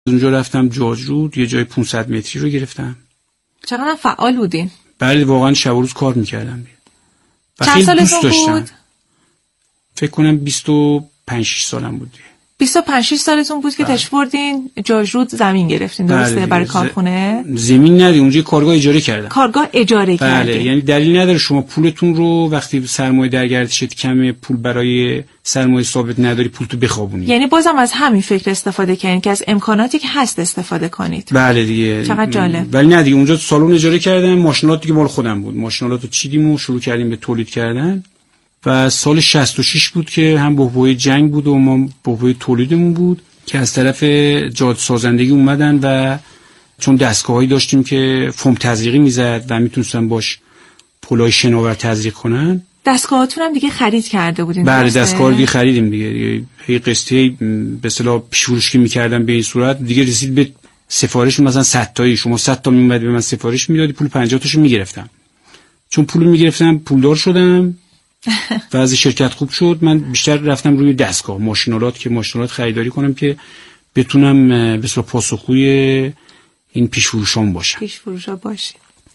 اونجا رفتم جاجرود، یه جای 500 متری رو گرفتم. چقدر فعال بودین؟ بله واقعا شب و روز کار میکردم. چند سالتون بود؟ فکر کنم 25 سالم بود. 25 سالتون بود که تشریف بردین جاجرود زمین گرفتین، درسته؟ برای کارخونه؟ زمین ندی، اونجا کارگاه اجاره کردم. کارگاه اجاره کردین. بله، یعنی دلیل نداره شما پولتون رو وقتی سرمایه در گردشت کمه، پول برای سرمایه ثابت نداری، پولتو بخوابونی. یعنی بازم از همین فکر استفاده کنین که از امکاناتی که هست استفاده کنید. بله دیگه. چقدر جالب. ولی نه دیگه، اونجا سالن اجاره کردم، ماشینات دیگه مال خودم بود. ماشینالاتو چیدیم و شروع کردیم به تولید کردن. و سال 66 بود که هم بحبوحه جنگ بود و ما بحبوحه تولیدمون بود که از طرف جاده سازندگی اومدن و چون دستگاهایی داشتیم که فوم تزریقی میزد و میتونستن باش پلای شناور تزریق کنن. دستگاهاتون هم دیگه خرید کرده بودین؟ بله دستگاه دیگه خریدیم دیگه. هی قسطی به اصطلاح پیش‌فروشی می‌کردم به این صورت دیگه رسید به سفارش. مثلا 100 تایی شما 100 تا میومد به من سفارش میدادی، پول 50 تاشو میگرفتم. چون پولو میگرفتم پولدار شدم و از شرکت خوب شد. من بیشتر رفتم روی دستگاه ماشینالات خریداری کنم که بتونم به اصطلاح پاسخگوی این پیش‌فروشان باشم. پیش‌فروشا باشی.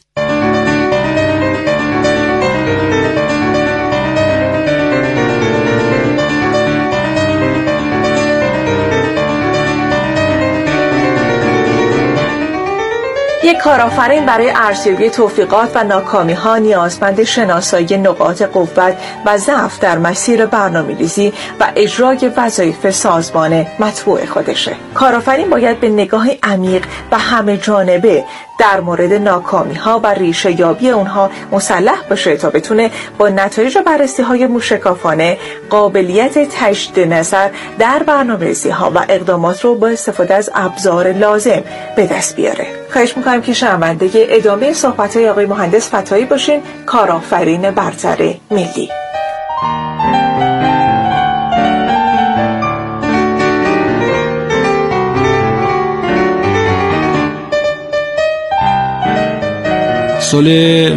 یک کارآفرین برای ارزیابی توفیقات و ناکامی‌ها نیازمند شناسایی نقاط قوت و ضعف در مسیر برنامه‌ریزی و اجرای وظایف سازمان متبوع خودشه. کارآفرین باید به نگاه عمیق و همه جانبه در مورد ناکامی‌ها و ریشه یابی اونها مسلح باشه تا بتونه با نتایج بررسی‌های موشکافانه قابلیت تجدید نظر در برنامه‌ریزی‌ها و اقدامات رو با استفاده از ابزار لازم به دست بیاره. خواهش می‌کنم که شنونده ادامه صحبت‌های آقای مهندس فتایی باشین، کارآفرین برتر ملی. سال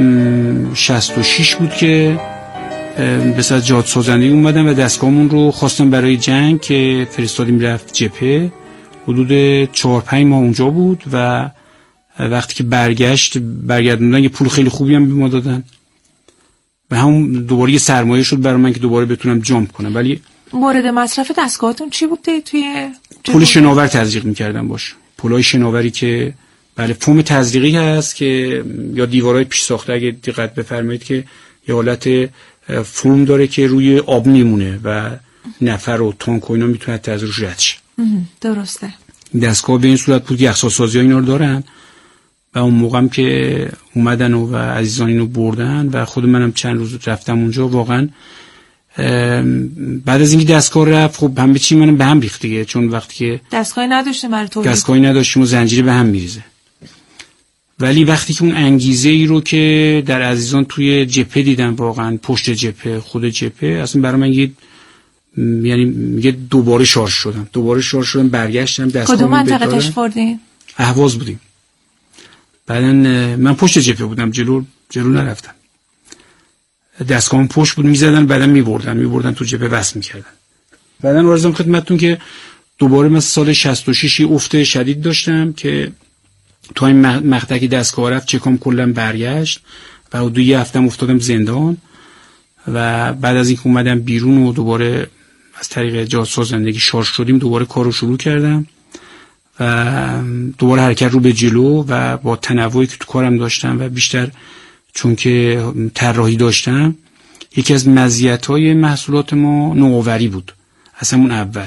66 بود که به صورت جاده سازندگی اومدم و دستگاهمون رو خواستم برای جنگ که فرستادیم رفت جبهه. حدود 4-5 ماه اونجا بود و وقتی که برگردوندن یه پول خیلی خوبی هم به ما دادن و همون دوباره یه سرمایه شد برای من که دوباره بتونم جامپ کنم. ولی مورد مصرف دستگاهتون چی بود توی پول شناور تزریق می‌کردم باشه. پولای شناوری که بله فوم تزریقی هست که یا دیوارهای پیش ساخته، اگه دقت بفرمایید که یه حالت فوم داره که روی آب میمونه و نفر و تانک و اینا میتونه از روش رد شه. درسته. دستگاه به این صورت بود، یخ‌سازی ها اینا رو دارن و اون موقع هم که اومدن و عزیزان اینو بردن و خود منم چند روز رفتم اونجا. واقعا بعد از اینکه دستگاه رفت خب همه چی منم به هم ریخت دیگه، چون وقتی که دستگاهی نداشتیم و زنجیره به هم میریزه. ولی وقتی که اون انگیزه ای رو که در عزیزان توی جبهه دیدم، واقعا پشت جبهه، خود جبهه، اصلا برای من یه دوباره شارژ شدم برگشتم دستگاه. کدوم منطقه تشفردین؟ اهواز بودیم. بعدن من پشت جبهه بودم، جلو نرفتم. دستگاهم پشت بود، میزدن بعدن میبردن تو جبهه وصل میکردن. بعدن عرضم خدمتتون که دوباره من سال 66 افت شدید داشتم که تو این مقطعی دستگاه رفت چکام کلا برگشت و 2 هفته افتادم زندان و بعد از اینکه اومدم بیرون و دوباره از طریق جاده سازندگی شارژ شدیم، دوباره کارو شروع کردم و دوباره حرکت رو به جلو و با تنوعی که تو کارم داشتم و بیشتر چون که طراحی داشتم، یکی از مزیت‌های محصولات ما نوآوری بود. اصلا اون اول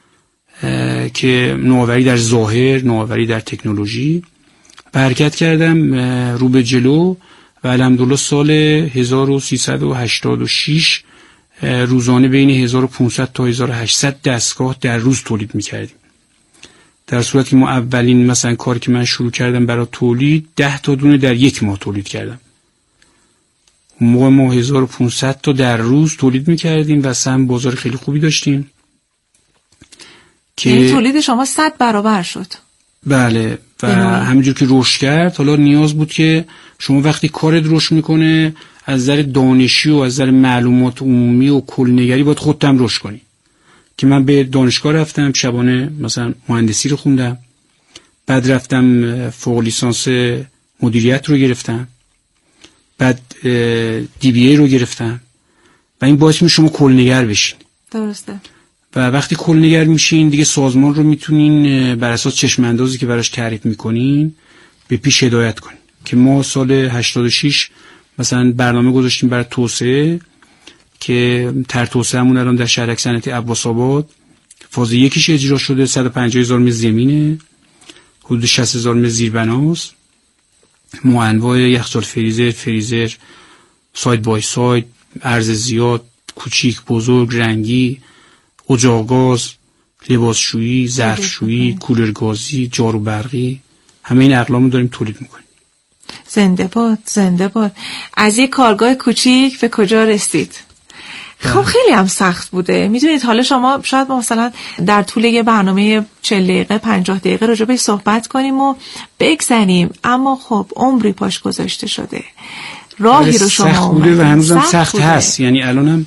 که نوآوری در ظاهر، نوآوری در تکنولوژی، حرکت کردم رو به جلو و الحمدلله سال 1386 روزانه بین 1500 تا 1800 دستگاه در روز تولید می‌کردیم. در صورتی که ما اولین مثلا کاری که من شروع کردم برای تولید 10 تا دونه در 1 ماه تولید کردم. اون موقع ما 1500 تا در روز تولید می‌کردیم و سهم بازار خیلی خوبی داشتیم که تولید شما 100 برابر شد. بله و همینجور که رشد کرد، حالا نیاز بود که شما وقتی کارت رشد میکنه از نظر دانشی و از نظر معلومات عمومی و کلنگری باید خودت هم رشد کنی. که من به دانشگاه رفتم، شبانه مثلا مهندسی رو خوندم بعد رفتم فوق لیسانس مدیریت رو گرفتم، بعد DBA رو گرفتم و این باعث میشه شما کلنگر بشین. درسته. و وقتی کلنگر میشین دیگه سازمان رو میتونین بر اساس چشم اندازی که براش تعریف میکنین به پیش هدایت کنین. که ما سال 86 مثلا برنامه گذاشتیم برای توسعه که تر توسعه‌مون الان در شهرک صنعتی عباس‌آباد فاز یکیش اجرا شده، 150,000 متر زمینه، حدود 60,000 متر زیربناست، انواع یخچال فریزر، ساید بای ساید، عرض زیاد، کوچیک، بزرگ، رنگی، اجاق گاز، لباسشویی، ظرفشویی، کولر گازی، جارو برقی، همه این اقلامو داریم تولید میکنیم. زنده باد، زنده باد. از یک کارگاه کوچیک به کجا رسید؟ خب خیلی هم سخت بوده. میدونید حالا شما شاید ما مثلا در طول یه برنامه 40 دقیقه 50 دقیقه راجع به صحبت کنیم و بگذریم، اما خب عمری پاش گذاشته شده. راهی رو شما سخت بوده و هنوزم سخت هست. یعنی الانم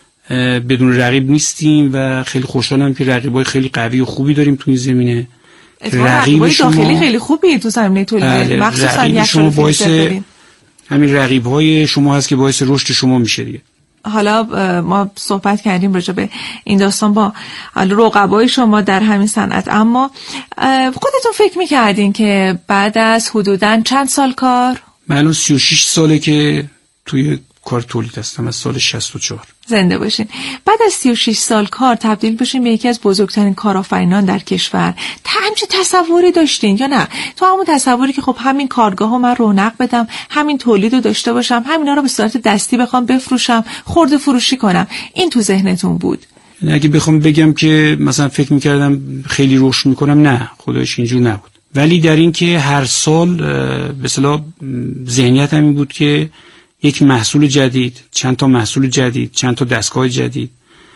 بدون رقیب نیستیم و خیلی خوشحالم که رقیبای خیلی قوی و خوبی داریم تو این زمینه. رقیبای داخلی خیلی خوبی تو زمینه تولید، مخصوصا یخچال فریزر. همین رقیب‌های شما هست که باعث رشد شما میشه دیگه. حالا ما صحبت کردیم راجع به این داستان با رقبای شما در همین صنعت، اما خودتون فکر می‌کردین که بعد از حدوداً چند سال کار؟ من الان 36 ساله که توی کار تولید هستم، از سال 64. زنده باشین. بعد از 36 سال کار تبدیل بشین به یکی از بزرگترین کارآفرینان در کشور. همچین تصوری داشتین یا نه؟ تو همون تصوری که خب همین کارگاهو من رونق بدم، همین تولیدو داشته باشم، همینا رو به صورت دستی بخوام بفروشم، خرده فروشی کنم، این تو ذهنتون بود؟ اگه بخوام بگم که مثلا فکر می‌کردم خیلی رشد می‌کنم، نه، خدایش اینجور نبود. ولی در این که هر سال به اصطلاح ذهنیتم این بود که یک محصول جدید، چند تا محصول جدید، چند تا دستگاه جدید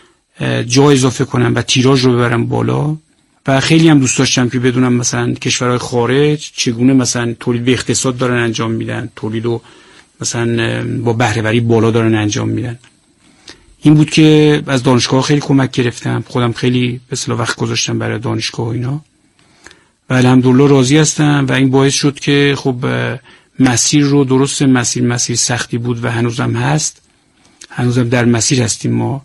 جا اضافه کنم و تیراژ رو ببرم بالا. و خیلی هم دوست داشتم که بدونم مثلا کشورهای خارج چگونه مثلا تولید به اقتصاد دارن انجام میدن، تولیدو مثلا با بهره وری بالا دارن انجام میدن. این بود که از دانشگاه خیلی کمک گرفتم، خودم خیلی به اصطلاح وقت گذاشتم برای دانشگاه و اینا و الحمدلله راضی هستم. و این باعث شد که خب مسیر رو، درست مسیر سختی بود و هنوزم هست، هنوزم در مسیر هستیم، ما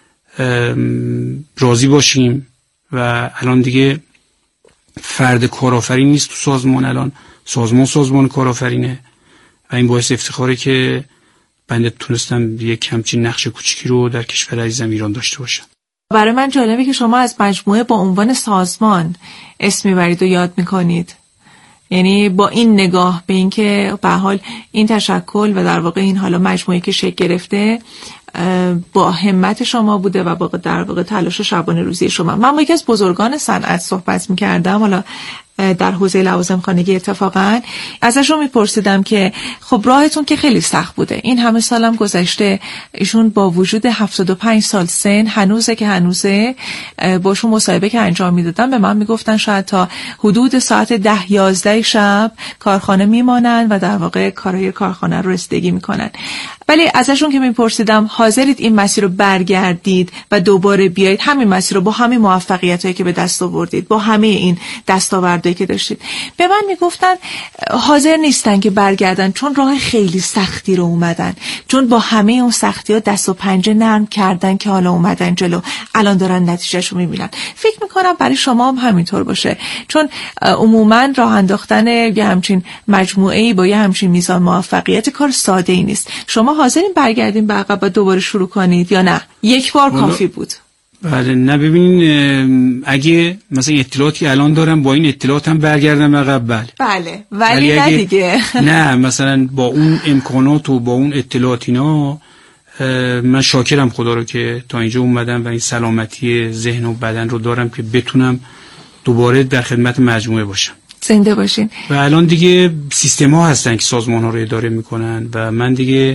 راضی باشیم. و الان دیگه فرد کارآفرین نیست تو سازمان، الان سازمان کارآفرینه و این باعث افتخاره که بنده تونستم یک همچین نقش کوچیکی رو در کشور عزیزم ایران داشته باشم. برای من جالبه که شما از مجموعه با عنوان سازمان اسم میبرید و یاد میکنید. یعنی با این نگاه به این که به حال این تشکل و در واقع این حالا مجموعه که شکل گرفته با همت شما بوده و با در واقع تلاش شبانه روزی شما. من با یکی از بزرگان صنعت صحبت می‌کردم، حالا در حوزه لوازم خانگی اتفاقا ازشون میپرسیدم که خب راهتون که خیلی سخت بوده، این همه سالم گذشته، ایشون با وجود 75 سال سن هنوزه باشون مصاحبه که انجام میدادن به من میگفتن شاید تا حدود ساعت 10-11 شب کارخانه میمانن و در واقع کارهای کارخانه رو رسیدگی میکنن. ولی ازشون که میپرسیدم حاضرید این مسیر رو برگردید و دوباره بیایید همین مسیر رو با همین موفقیتایی که به دست آوردید، با همه این دستاوردهایی که داشتید، به من میگفتن حاضر نیستن که برگردن، چون راه خیلی سختی رو اومدن، چون با همه اون سختی‌ها دست و پنجه نرم کردن که حالا اومدن جلو، الان دارن نتیجهشو میبینن. فکر میکنم برای شما هم همینطور باشه، چون عموما راه انداختن یه همچین مجموعه‌ای با یه همچین میزان موفقیت کار ساده‌ای نیست. شما حاضرین برگردین به عقب و دوباره شروع کنید یا نه یک بار کافی بود؟ بله، نه ببینین، اگه مثلا اطلاعاتی الان دارم با این اطلاعاتم برگردم عقب، بله ولی نه دیگه نه، مثلا با اون امکانات و با اون اطلاعات اینا من شاکرم خدا رو که تا اینجا اومدم و این سلامتی ذهن و بدن رو دارم که بتونم دوباره در خدمت مجموعه باشم. زنده باشین. و الان دیگه سیستم ها هستن که سازمان ها رو اداره میکنن و من دیگه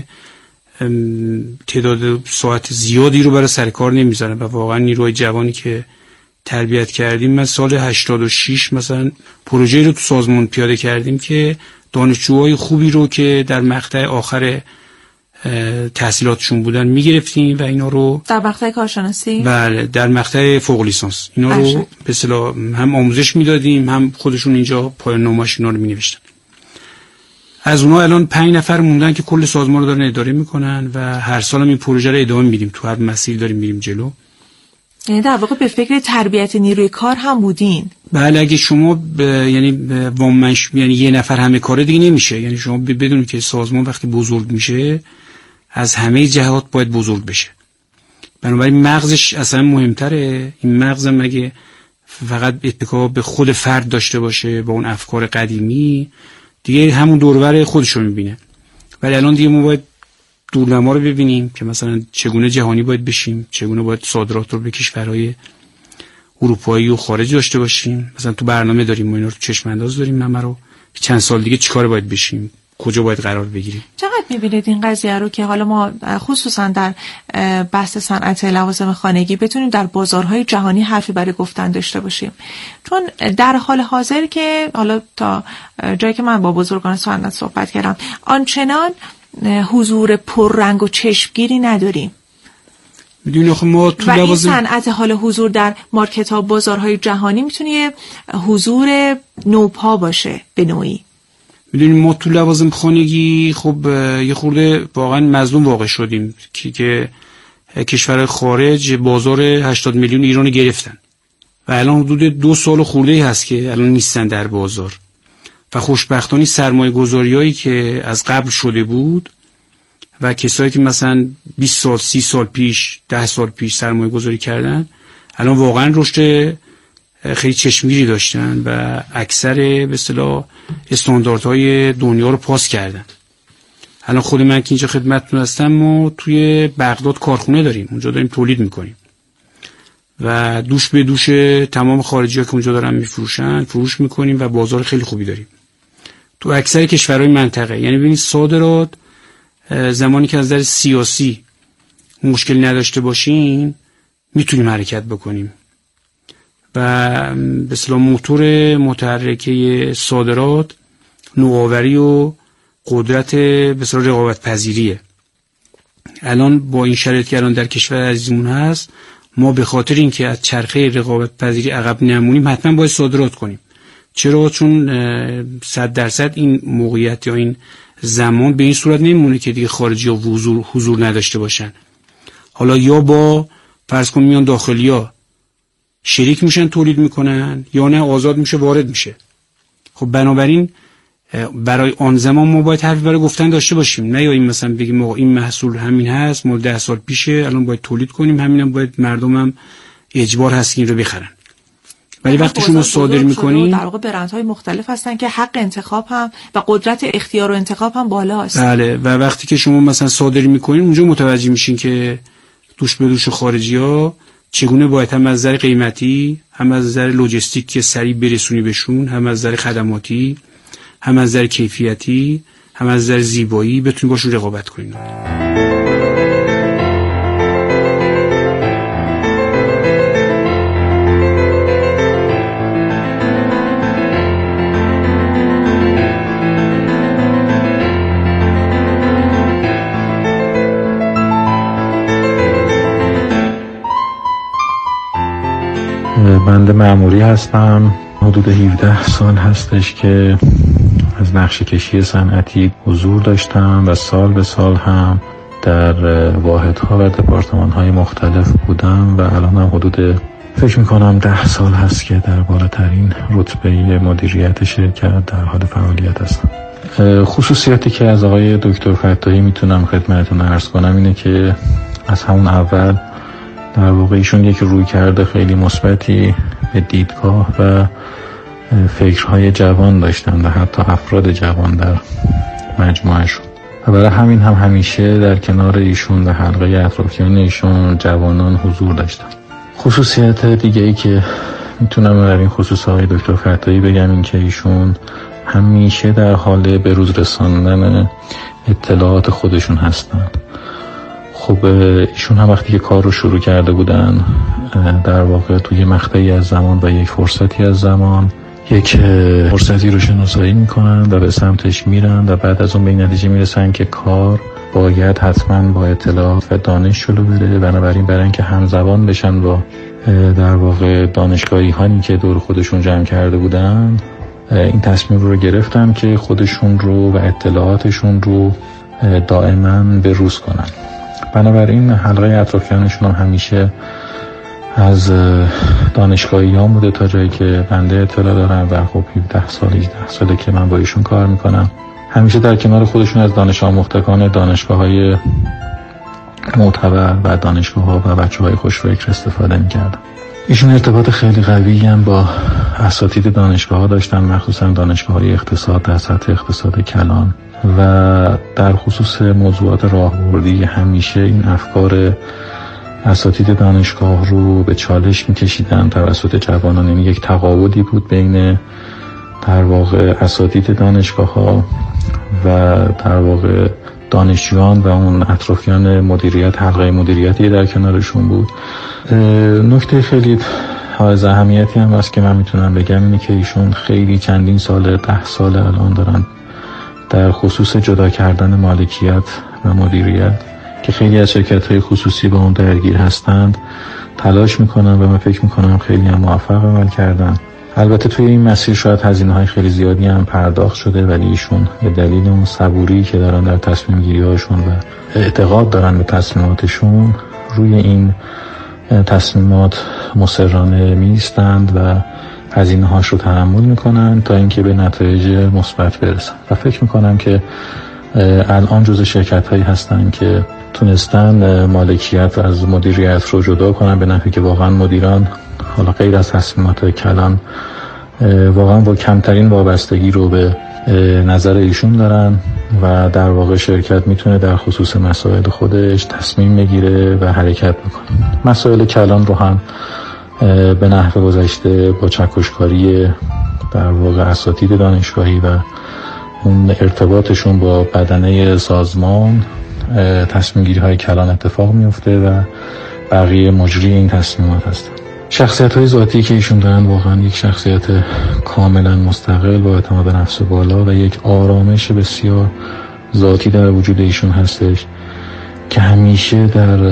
تعداد ساعت زیادی رو برای سر کار نمیذارم و واقعا نیروی جوانی که تربیت کردیم، من سال 86 مثلا پروژه رو تو سازمان پیاده کردیم که دانشجوهای خوبی رو که در مقطع آخر تحصیلاتشون بودن میگرفتیم و اینا رو در مقطع کارشناسی؟ بله، در مقطع فوق لیسانس اینا رو به اصطلاح هم آموزش میدادیم، هم خودشون اینجا پایان نامه‌اش اینا رو مینوشتن. از اونها الان 5 نفر موندن که کل سازمان رو دارن اداره میکنن و هر سال هم این پروژه رو ادامه میدیم، تو هر مسیر داریم میریم جلو. یعنی در واقع به فکر تربیت نیروی کار هم بودین؟ بله، اگه شما یعنی یعنی یه نفر همه کاره دیگه نمیشه. یعنی شما بدونید که سازمان وقتی بزرگ میشه از همه جهات باید بزرگ بشه، بنابراین مغزش اصلا مهمتره. این مغزم اگه فقط اتکا به خود فرد داشته باشه با اون افکار قدیمی، دیگه همون دورور خودشو میبینه. ولی الان دیگه ما باید دورنما رو ببینیم که مثلا چگونه جهانی باید بشیم، چگونه باید صادرات رو به کشورهای اروپایی و خارجی داشته باشیم. مثلا تو برنامه داریم ما اینا رو چشم انداز داریم، ما رو چند سال دیگه چیکار باید بشیم، کجا باید قرار بگیریم. چقدر می‌بینید این قضیه رو که حالا ما خصوصا در بحث صنعت لوازم خانگی بتونیم در بازارهای جهانی حرفی برای گفتن داشته باشیم؟ چون در حال حاضر که حالا تا جایی که من با بزرگان صنعت صحبت کردم آنچنان حضور پررنگ و چشمگیری نداریم. میدونی آخه ما تو و این صنعت حال حضور در مارکت ها بازارهای جهانی میتونه حضور نوپا باشه به نوعی. میدونیم ما تو لوازم خانگی خب یه خورده واقعا مظلوم واقع شدیم که کشورهای خارج بازار 80 میلیون ایرانی گرفتن و الان حدود 2 سال خورده هست که الان نیستن در بازار و خوشبختانه سرمایه گذاریایی که از قبل شده بود و کسایی که مثلا 20 سال 30 سال پیش 10 سال پیش سرمایه گذاری کردن الان واقعا رشد خیلی چشمگیری داشتن و اکثر به اصطلاح استانداردهای دنیا رو پاس کردن. الان خود من که اینجا خدمتتون هستم، ما توی بغداد کارخونه داریم، اونجا داریم تولید میکنیم و دوش به دوش تمام خارجی‌ها که اونجا دارن میفروشن فروش میکنیم و بازار خیلی خوبی داریم تو اکثر کشورهای منطقه. یعنی ببینید صادرات زمانی که از نظر سیاسی مشکلی نداشته باشیم میتونیم حرکت بکنیم و به اصطلاح موتور متحرکه صادرات نوآوری و قدرت به اصطلاح رقابت پذیریه. الان با این شرایطی که الان در کشور عزیزمون هست، ما به خاطر اینکه از چرخه رقابت پذیری عقب نمونیم حتما باید صادرات کنیم. چرا؟ چون 100% این موقعیت یا این زمان به این صورت نمیمونه که دیگه خارجی ها حضور نداشته باشن. حالا یا با فرض کن میان داخلی ها شریک میشن تولید میکنن یا نه آزاد میشه وارد میشه. خب بنابراین برای آن زمان ما باید حرفی برای گفتن داشته باشیم، نه یا این مثلا بگیم این محصول همین هست مال 10 سال پیشه الان باید تولید کنیم، همینم باید مردم هم اجبار هست که این رو بخرن. ولی وقتی شما صادر میکنین در واقع برندهای مختلف هستن که حق انتخاب هم و قدرت اختیار و انتخاب هم بالاست. بله، و وقتی که شما مثلا صادر میکنین اونجا متوجه میشین که دوش به دوش خارجی‌ها چگونه باید هم از نظر قیمتی، هم از نظر لوجستیک که سریع برسونی بهشون، هم از نظر خدماتی، هم از نظر کیفیتی، هم از نظر زیبایی بتونید باشون رقابت کنید. بنده مأموری هستم. حدود 17 سال هستش که از نقشه کشی صنعتی حضور داشتم و سال به سال هم در واحدها و دپارتمان‌های مختلف بودم و الان هم حدود فکر میکنم 10 سال هست که در بالاترین رتبه مدیریت شرکت در حال فعالیت هستم. خصوصیاتی که از آقای دکتر فتاحی میتونم خدمتتون عرض کنم اینه که از همون اول در واقع ایشون یک رویکرد خیلی مثبتی به دیدگاه و فکرهای جوان داشتن و حتی افراد جوان در مجموعهشون و برای همین هم همیشه در کنار ایشون و حلقه اطرافیان ایشون جوانان حضور داشتن. خصوصیت دیگه ای که میتونم در این خصوص آقای دکتر فتاحی بگم این که ایشون همیشه در حال بروز رساندن اطلاعات خودشون هستن. خب ایشون هم وقتی که کار رو شروع کرده بودن در واقع توی مقطعی از زمان و یک فرصتی از زمان یک فرصتی رو شناسایی میکنن و به سمتش میرن و بعد از اون به این نتیجه میرسن که کار باید حتما با اطلاعات و دانش جلو بره. بنابراین برای اینکه همزبان بشن با در واقع دانشگاهی هایی که دور خودشون جمع کرده بودن، این تصمیم رو گرفتم که خودشون رو و اطلاعاتشون رو دائما بروز کنن. بنابراین حلقه اطرافیانشون هم همیشه از دانشگاهی ها بوده تا جایی که بنده اطلاع دارم و خب 17 ساله که من با ایشون کار میکنم. همیشه در کنار خودشون از دانش آموختگان دانشگاه های معتبر و دانشگاه ها و بچه های خوشفکر استفاده میکردم. ایشون ارتباط خیلی قوی هم با اساتید دانشگاه ها داشتن، مخصوصا دانشگاه های اقتصاد در سطح اقتصاد کلان، و در خصوص موضوعات راهبردی همیشه این افکار اساتید دانشگاه رو به چالش میکشیدن توسط جوانان. یعنی یک تقابلی بود بین در واقع اساتید دانشگاه ها و در واقع دانشجویان و اون اطرافیان مدیریت، حلقه مدیریتی در کنارشون بود. نکته خیلی حائز اهمیتی هم هست که من میتونم بگم اینه که ایشون خیلی چندین سال، 10 سال الان دارن در خصوص جدا کردن مالکیت و مدیریت که خیلی از شرکت‌های خصوصی با اون درگیر هستند تلاش میکنن و من فکر میکنم خیلی هم موفق عمل کردن. البته توی این مسیر شاید هزینه‌های خیلی زیادی هم پرداخت شده، ولی ایشون به دلیل اون صبوری که دارن در تصمیم گیری‌هاشون و اعتقاد دارن به تصمیماتشون، روی این تصمیمات مصرانه می‌ایستند و هزینه‌هاش رو تحمل میکنن تا اینکه به نتایج مثبت برسن. و فکر میکنم که الان جزو شرکت‌هایی هستن که تونستن مالکیت از مدیریت رو جدا کنن به نحوی که واقعا مدیران، حالا غیر از تصمیمات کلان، واقعا با کمترین وابستگی رو به نظر ایشون دارن و در واقع شرکت میتونه در خصوص مسائل خودش تصمیم بگیره و حرکت بکنه. مسائل کلان رو هم به نحو گذشته با چکشکاری در واقع اساتید دانشگاهی و اون ارتباطشون با بدنه سازمان تصمیم گیری های کلان اتفاق میفته و بقیه مجری این تصمیمات هستن. شخصیت های ذاتی که ایشون دارن واقعا یک شخصیت کاملا مستقل با اعتماد به نفس بالا و یک آرامش بسیار ذاتی در وجود ایشون هستش که همیشه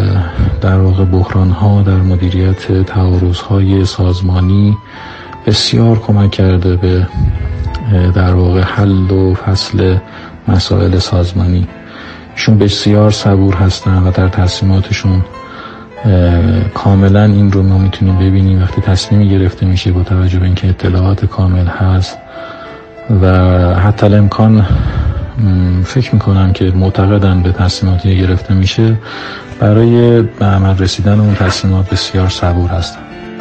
در واقع بحران ها در مدیریت تعارض های سازمانی بسیار کمک کرده به در واقع حل و فصل مسائل سازمانی. ایشون بسیار صبور هستن و در تصمیماتشون کاملا این رو ما میتونیم ببینیم وقتی تصمیمی گرفته میشه با توجه به اینکه اطلاعات کامل هست و حتی الامکان فکر میکنم که معتقدن به تصمیماتی گرفته میشه برای به عمل رسیدن اون تصمیمات بسیار صبور هستن.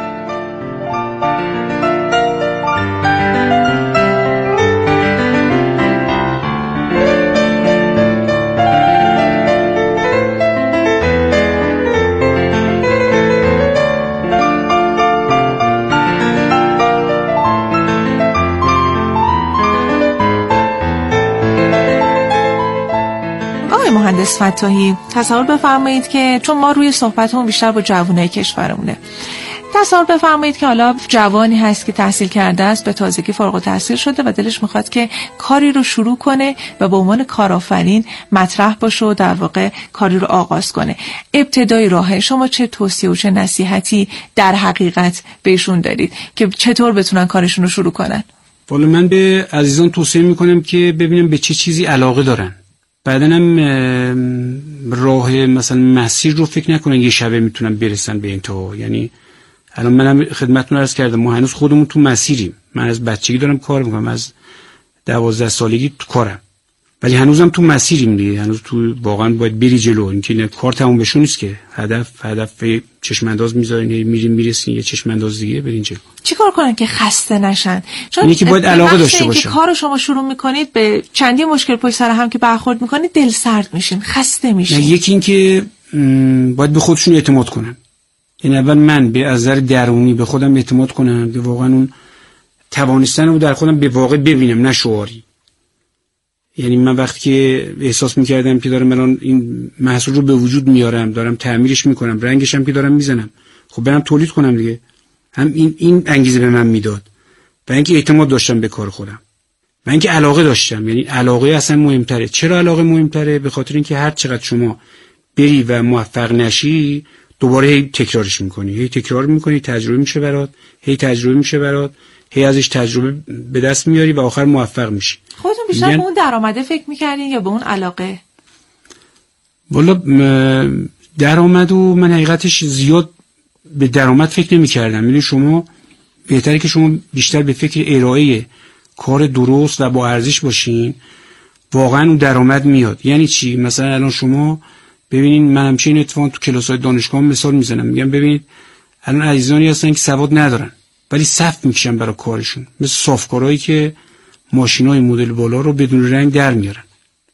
مهندس فتاحی، تصور بفرمایید که چون ما روی صحبتمون بیشتر با جوانای کشورمونه، تصور بفرمایید که حالا جوانی هست که تحصیل کرده است، به تازگی فارغ التحصیل شده و دلش میخواد که کاری رو شروع کنه و به عنوان کارآفرین مطرح باشه و در واقع کاری رو آغاز کنه. ابتدای راه شما چه توصیه و چه نصیحتی در حقیقت بهشون دارید که چطور بتونن کارشون رو شروع کنن؟ والا من به عزیزان توصیه میکنم که ببینم به چه چیزی علاقه دارن، بعدنم راه مثلا مسیر رو فکر نکنن یه شبه میتونن برسن به انتها. یعنی الان منم خدمتتون عرض کردم ما هنوز خودمون تو مسیریم. من از بچگی دارم کار میکنم، از 12 سالگی تو کارم، ولی هنوزم تو مسیریم دیگه. هنوز تو واقعا باید بری جلو. اینکه کار تموم بشه نیست که هدف چشم انداز میذارین میرسین یه چشم انداز دیگه برین جلو. چیکار کنن که خسته نشن؟ چون اینکه باید علاقه داشته باشن. کارو شما شروع میکنید به چندی مشکل پشت سر هم که برخورد میکنید دل سرد میشین، خسته میشین. یکی اینکه باید به خودشون اعتماد کنن. یعنی اول من به نظر درونی به خودم اعتماد کنم که واقعا اون توانستن رو در خودم به واقع ببینم، نه شعاری. یعنی من وقتی که احساس میکردم که دارم الان این محصول رو به وجود میارم، دارم تعمیرش میکنم، رنگش هم که دارم میزنم، خب برم تولید کنم دیگه. هم این انگیزه به من میداد و اینکه اعتماد داشتم به کار خودم. من که علاقه داشتم، یعنی علاقه اصلا مهمتره. چرا علاقه مهمتره؟ به خاطر اینکه هر چقدر شما بری و موفق نشی دوباره هی تکرارش میکنی، هی تکرار میکنی، تجربه میشه برات، هی تجربه میشه برات، هی ازش تجربه به دست میاری و آخر موفق میشی. خودتون بیشتر به اون درآمده فکر میکردین یا به اون علاقه؟ والا درآمدو من حقیقتش زیاد به درآمد فکر نمی‌کردم. می‌دونی شما بهتره که شما بیشتر به فکر ارائه کار درست و با ارزش باشین، واقعا اون درآمد میاد. یعنی چی؟ مثلا الان شما ببینید، من همچین اتفاقا تو کلاس‌های دانشگاه مثال میزنم، میگم ببینید الان عزیزانی هستن که سواد ندارن ولی صف میکشن برای کارشون، مثل صافکارایی که ماشینای مدل بالا رو بدون رنگ در میارن،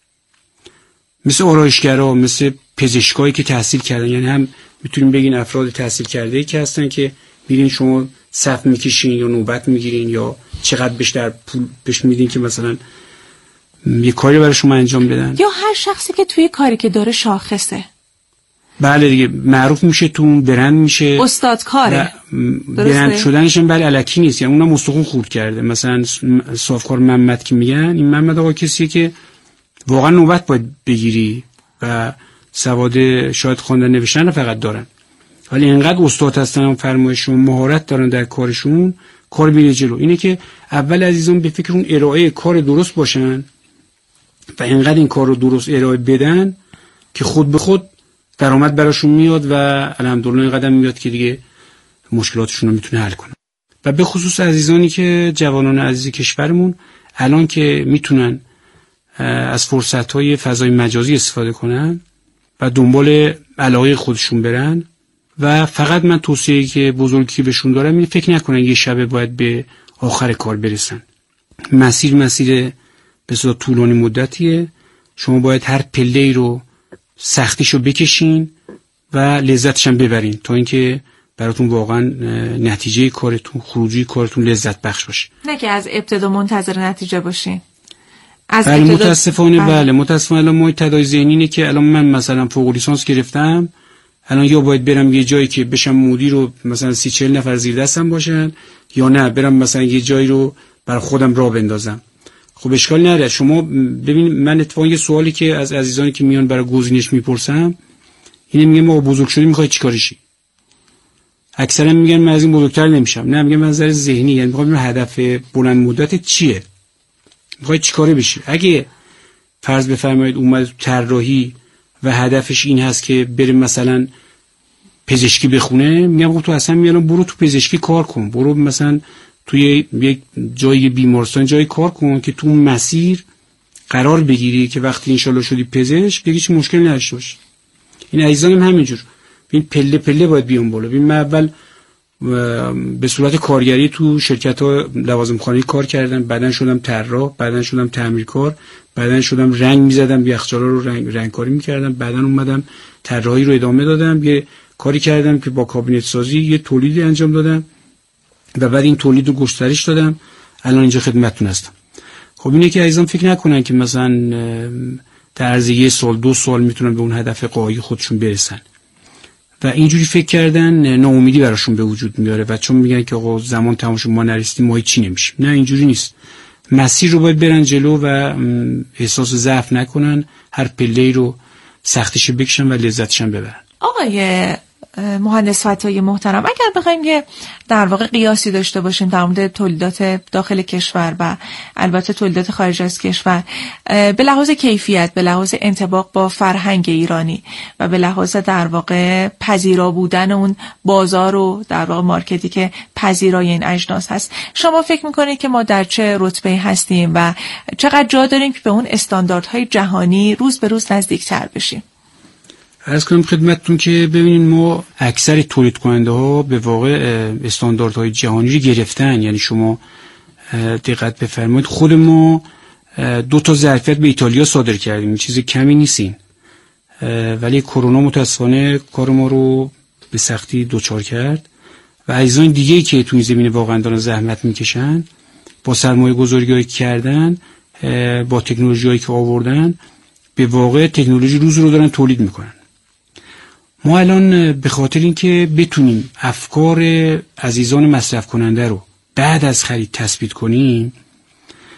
مثل آرایشگرا، مثل پزشکایی که تحصیل کردن. یعنی هم میتونیم بگین افراد تحصیل کرده‌ای که هستن که میرین شما صف میکشین یا نوبت میگیرین یا چقدر بهش در پول بهش میدین که مثلا یه کاری برای شما انجام بدن. یا هر شخصی که توی کاری که داره شاخصه، بله دیگه، معروف میشه، تو اون برند میشه، استاد کاره. برند شدنش هم بله الکی نیست، یعنی اونم مستقیم خورد کرده. مثلا صافکار محمد که میگن، این محمد آقا کسیه که واقعا نوبت باید بگیری و سواد شاید خواندن نوشتن فقط دارن، ولی اینقدر استاد هستن و فرمایشون مهارت دارن در کارشون، کار میره جلو. اینه که اول عزیزان به فکر اون ارائه کار درست باشن و اینقدر این کار رو درست ارائه بدن که خود به خود درآمد براشون میاد و الحمدلله اینقدر میاد که دیگه مشکلاتشون رو میتونه حل کنه. و به خصوص عزیزانی که جوانان عزیز کشورمون الان که میتونن از فرصت‌های فضای مجازی استفاده کنن و دنبال علاقه خودشون برن و فقط من توصیه‌ای که بزرگی بهشون دارم اینه فکر نکنن یه شبه باید به آخر کار برسن. مسیر بسیار طولانی مدتیه. شما باید هر پله‌ای رو سختیشو بکشین و لذتش هم ببرین تا اینکه براتون واقعا نتیجه کارتون، خروجی کارتون لذت بخش باشه. نه که از ابتدا منتظر نتیجه باشین. بله متاسفانه الان ما تداعی ذهنی اینه که الان من مثلا فوق لیسانس گرفتم، الان یا باید برم یه جایی که بشم مدیر رو مثلا 30-40 نفر زیر دستم باشن، یا نه برم مثلا یه جایی رو برای خودم راه بندازم. خب اشکال نداره. شما ببین، من اتفاقا یه سوالی که از عزیزانی که میان برای گزینش میپرسم اینه، میگم ما بزرگ شدی میخوای چیکار شی؟ اکثرا میگن من از این بزرگتر نمیشم. نه، میگم من نظر ذهنی، یعنی میخوام هدف بلند مدت چیه؟ میخوای چیکاره بشی؟ اگه فرض بفرمایید اومد تو طراحی و هدفش این هست که بره مثلا پزشکی بخونه، میگم خب تو اصلا میالون برو تو پزشکی کار کن، برو مثلا توی یک جای بیمارستان جای کار کن که تو اون مسیر قرار بگیری که وقتی انشالله شدی پزشک دیگه هیچ مشکلی نداشته باشی. این عزیزانم همینجور، این پله پله باید بیان بالا. ببین من اول به صورت کارگری تو شرکت‌ها لوازم خانگی کار کردم، بعدن شدم طراح، بعدن شدم تعمیرکار، بعدن شدم رنگ می‌زدم، یخچالا رو رنگکاری می‌کردم، بعدن اومدم طراحی رو ادامه دادم، یه کاری کردم که با کابینت سازی یه تولیدی انجام دادم و بعد این تولید رو گسترش دادم، الان اینجا خدمتتون هستم. خب اینه که عزیزان فکر نکنن که مثلا در عرض 1 سال 2 سال میتونن به اون هدف قایی خودشون برسن و اینجوری فکر کردن ناامیدی براشون به وجود میاره و چون میگن که آقا زمان تمام شد ما نرسیدیم ما هیچی نمیشیم. نه، اینجوری نیست. مسیر رو باید برن جلو و احساس ضعف نکنن، هر پله‌ای رو سختیش بکشن و لذتش هم ببرن. آقای مهندس فتایی محترم، اگر بخوایم که در واقع قیاسی داشته باشیم در مورد تولیدات داخل کشور و البته تولیدات خارج از کشور به لحاظ کیفیت، به لحاظ انطباق با فرهنگ ایرانی و به لحاظ در واقع پذیرا بودن اون بازار و در واقع مارکتی که پذیرای این اجناس هست، شما فکر میکنید که ما در چه رتبه هستیم و چقدر جا داریم که به اون استانداردهای جهانی روز به روز نزدیکتر بشیم؟ عرض کنم خدمتتون که ببینید ما اکثر تولید کننده ها به واقع استانداردهای جهانی رو گرفتن. یعنی شما دقت بفرمایید خود ما 2 ظرفیت به ایتالیا صادر کردیم، چیز کمی نیستین، ولی کرونا متاسفانه کار ما رو به سختی دوچار کرد و عزیزان دیگه‌ای که تو این زمینه واقعا دارن زحمت میکشن با سرمایه گذاری‌هایی کردن، با تکنولوژی‌هایی که آوردن، به واقع تکنولوژی روز رو دارن تولید میکنن. ما الان به خاطر اینکه بتونیم افکار عزیزان مصرف کننده رو بعد از خرید تثبیت کنیم،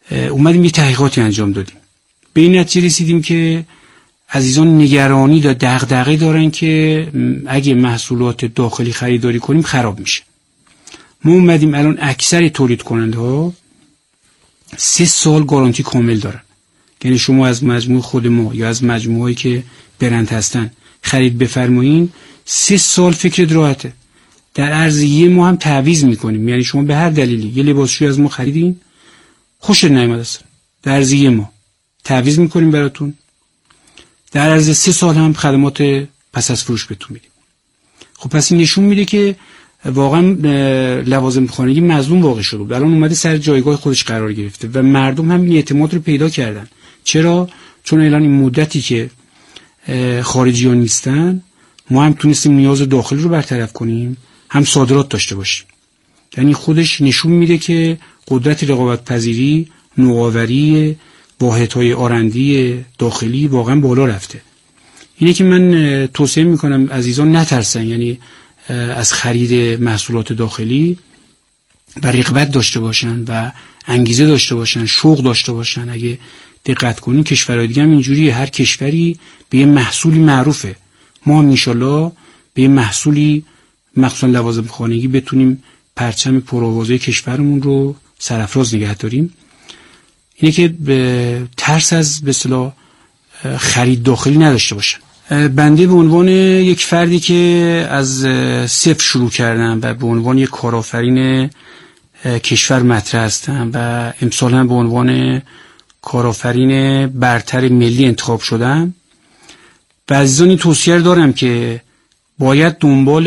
اومدیم یه تحقیقاتی انجام دادیم. به این نتیجه رسیدیم که عزیزان نگرانی و دغدغه دارن که اگه محصولات داخلی خریداری کنیم خراب میشه. ما اومدیم الان اکثر تولید کننده ها 3 سال گارانتی کامل دارن. یعنی شما از مجموع خود ما یا از مجموعهایی که برند هستن خرید بفرمایین 3 سال فکرت راحته. در عرض 1 ماه هم تعویض میکنیم. یعنی شما به هر دلیلی یه لباسشویی از ما خریدین خوشت نیامد اصلا، در عرض 1 ماه تعویض میکنیم براتون. در عرض 3 سال هم خدمات پس از فروش بهتون میدیم. خب پس این نشون میده که واقعا لوازم خانگی مظلوم واقع شده بود. الان اومده سر جایگاه خودش قرار گرفته و مردم هم این اعتماد رو پیدا کردن. چرا؟ چون الان این مدتی که خارجیان نیستن ما هم تونستیم نیاز داخلی رو برطرف کنیم، هم صادرات داشته باشیم. یعنی خودش نشون میده که قدرت رقابت پذیری، نوآوری واحدهای آرندی داخلی واقعا بالا رفته. اینه که من توصیه میکنم عزیزان نترسن، یعنی از خرید محصولات داخلی و رغبت داشته باشن و انگیزه داشته باشن، شوق داشته باشن. اگه دقت کنین کشورهای دیگه هم اینجوریه، هر کشوری به یه محصولی معروفه. ما هم انشالله به یه محصولی مخصوصا لوازم خانگی بتونیم پرچم پرآوازه کشورمون رو سرافراز نگه داریم. اینه که به ترس از به اصطلاح خرید داخلی نداشته باشن. بنده به عنوان یک فردی که از صفر شروع کردم و به عنوان یک کارآفرین کشور مطرح هستم و امسال هم به عنوان کارآفرین برتر ملی انتخاب شدم، به عزیزان این توصیه دارم که باید دنبال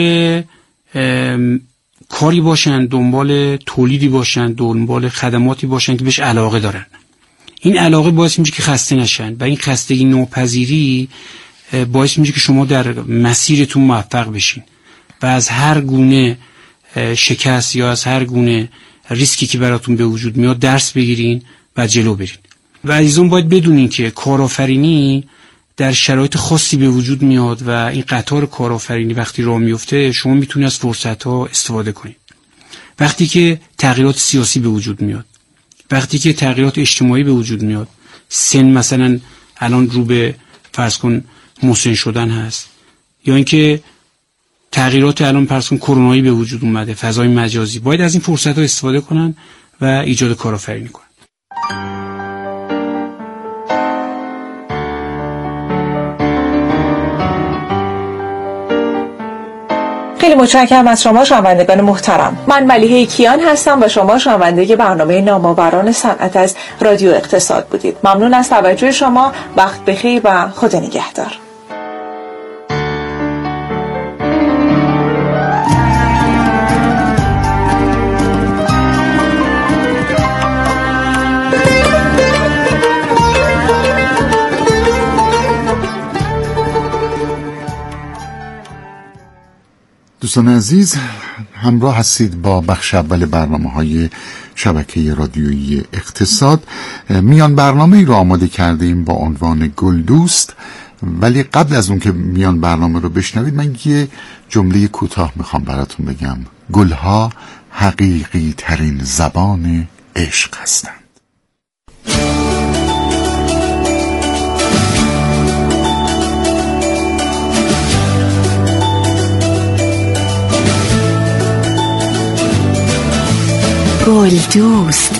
کاری باشن، دنبال تولیدی باشن، دنبال خدماتی باشن که بهش علاقه دارن. این علاقه باعث میشه که خسته نشن و این خستگی ناپذیری باعث میشه که شما در مسیرتون موفق بشین و از هر گونه شکست یا از هر گونه ریسکی که براتون به وجود میاد درس بگیرین و جلو برین. و عزیزان باید بدونین که کارآفرینی در شرایط خاصی به وجود میاد و این قطار کارآفرینی وقتی راه میفته شما میتونید از فرصت‌ها استفاده کنید. وقتی که تغییرات سیاسی به وجود میاد، وقتی که تغییرات اجتماعی به وجود میاد، سن مثلا الان رو به فرض کن مسن شدن هست، یا اینکه تغییرات الان فرض کن کرونایی به وجود اومده، فضای مجازی، باید از این فرصت‌ها استفاده کنن و ایجاد کارآفرینی کنن. خیلی متشکرم از شما شنوندگان محترم. من ملیحه کیان هستم و شما شنونده برنامه نامآوران صنعت از رادیو اقتصاد بودید. ممنون از توجه شما. وقت بخیر و خدا نگهدار. دوستان عزیز، همراه هستید با بخش اول برنامه‌های شبکه رادیویی اقتصاد. میان برنامه‌ای رو آماده کردیم با عنوان گل دوست، ولی قبل از اون که میان برنامه رو بشنوید من یه جمله کوتاه میخوام براتون بگم. گلها حقیقی ترین زبان عشق هستند. گل دوست.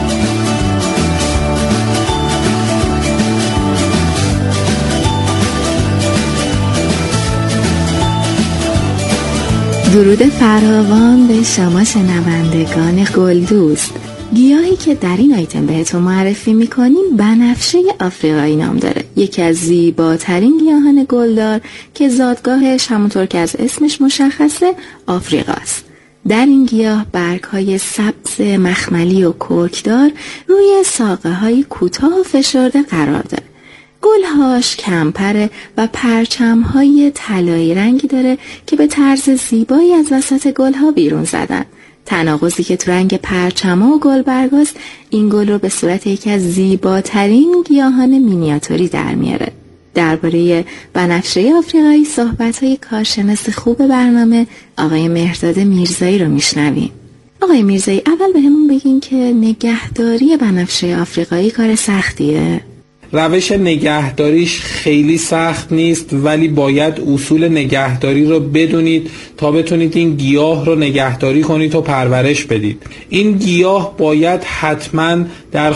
درود فراوان به شما شنوندگان گل دوست. گیاهی که در این آیتم بهتون معرفی میکنیم بنفشه آفریقایی نام داره. یکی از زیباترین گیاهان گلدار که زادگاهش همونطور که از اسمش مشخصه آفریقاست. در این گیاه برگ‌های سبز مخملی و کرکدار روی ساقه‌های کوتاه و فشرده قرار داره. گلهاش کمپره و پرچم‌های طلایی رنگی داره که به طرز زیبایی از وسط گلها بیرون زدن. تناقضی که تو رنگ پرچم‌ها و گلبرگاست این گل رو به صورت یکی از زیباترین گیاهان مینیاتوری در میاره. درباره بنفشه آفریقایی صحبت‌های کارشناس خوب برنامه آقای مهرداد میرزایی رو میشنویم. آقای میرزایی، اول بهمون بگین که نگهداری بنفشه آفریقایی کار سختیه؟ روش نگهداریش خیلی سخت نیست، ولی باید اصول نگهداری رو بدونید تا بتونید این گیاه رو نگهداری کنید و پرورش بدید. این گیاه باید حتما در